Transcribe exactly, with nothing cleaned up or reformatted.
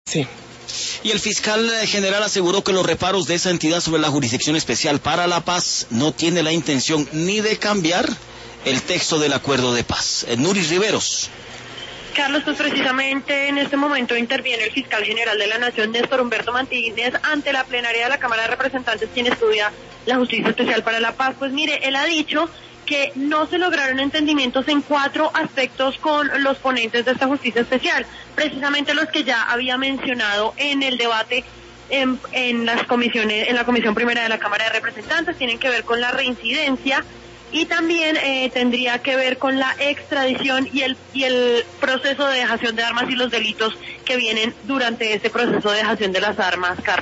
Sí. Y el fiscal general aseguró que los reparos de esa entidad sobre la Jurisdicción Especial para la Paz no tiene la intención ni de cambiar el texto del acuerdo de paz. Nuris Riveros. Carlos, pues precisamente en este momento interviene el fiscal general de la Nación, Néstor Humberto Martínez, ante la plenaria de la Cámara de Representantes, quien estudia la Justicia Especial para la Paz. Pues mire, él ha dicho que no se lograron entendimientos en cuatro aspectos con los ponentes de esta Justicia Especial, precisamente los que ya había mencionado en el debate en, en las comisiones, en la Comisión Primera de la Cámara de Representantes. Tienen que ver con la reincidencia y también eh, tendría que ver con la extradición y el y el proceso de dejación de armas y los delitos que vienen durante este proceso de dejación de las armas, Carlos.